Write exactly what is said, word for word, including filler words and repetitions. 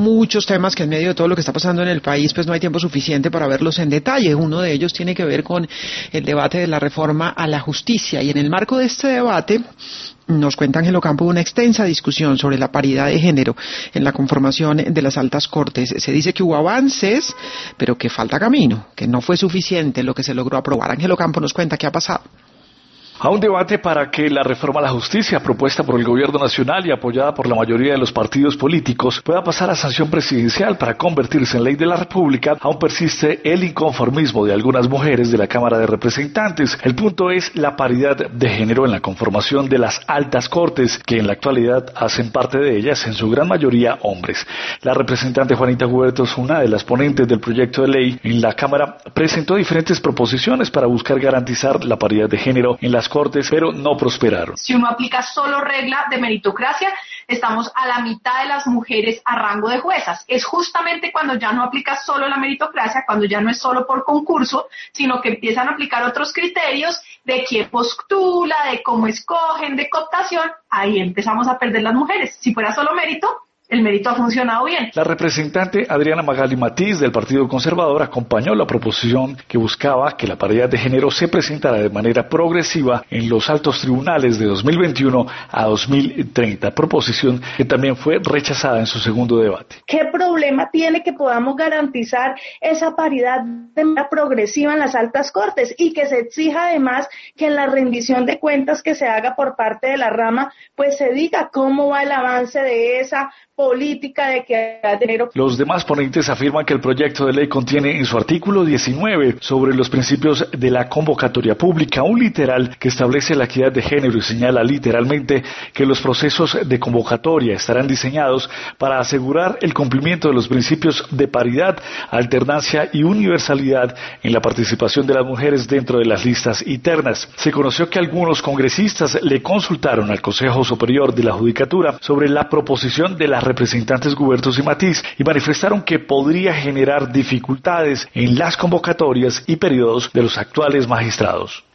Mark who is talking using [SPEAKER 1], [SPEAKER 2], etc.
[SPEAKER 1] muchos temas que en medio de todo lo que está pasando en el país, pues no hay tiempo suficiente para verlos en detalle. Uno de ellos tiene que ver con el debate de la reforma a la justicia, y en el marco de este debate nos cuenta Ángel Ocampo una extensa discusión sobre la paridad de género en la conformación de las altas cortes. Se dice que hubo avances, pero que falta camino, que no fue suficiente lo que se logró aprobar. Ángel Ocampo nos cuenta qué ha pasado.
[SPEAKER 2] A un debate para que la reforma a la justicia propuesta por el gobierno nacional y apoyada por la mayoría de los partidos políticos pueda pasar a sanción presidencial para convertirse en ley de la República, aún persiste el inconformismo de algunas mujeres de la Cámara de Representantes. El punto es la paridad de género en la conformación de las altas cortes, que en la actualidad hacen parte de ellas en su gran mayoría hombres. La representante Juanita Hubertos, una de las ponentes del proyecto de ley en la Cámara, presentó diferentes proposiciones para buscar garantizar la paridad de género en las cortes, pero no prosperaron.
[SPEAKER 3] Si uno aplica solo regla de meritocracia, estamos a la mitad de las mujeres a rango de juezas. Es justamente cuando ya no aplica solo la meritocracia, cuando ya no es solo por concurso, sino que empiezan a aplicar otros criterios de quién postula, de cómo escogen, de cooptación. Ahí empezamos a perder las mujeres. Si fuera solo mérito, el mérito ha funcionado bien.
[SPEAKER 2] La representante Adriana Magali Matiz del Partido Conservador acompañó la proposición que buscaba que la paridad de género se presentara de manera progresiva en los altos tribunales de dos mil veintiuno a dos mil treinta, proposición que también fue rechazada en su segundo debate.
[SPEAKER 4] ¿Qué problema tiene que podamos garantizar esa paridad de manera progresiva en las altas cortes y que se exija además que en la rendición de cuentas que se haga por parte de la rama, pues se diga cómo va el avance de esa política de que dinero?
[SPEAKER 2] Los demás ponentes afirman que el proyecto de ley contiene en su artículo diecinueve sobre los principios de la convocatoria pública un literal que establece la equidad de género y señala literalmente que los procesos de convocatoria estarán diseñados para asegurar el cumplimiento de los principios de paridad, alternancia y universalidad en la participación de las mujeres dentro de las listas internas. Se conoció que algunos congresistas le consultaron al Consejo Superior de la Judicatura sobre la proposición de las representantes Hubertos y Matiz y manifestaron que podría generar dificultades en las convocatorias y periodos de los actuales magistrados.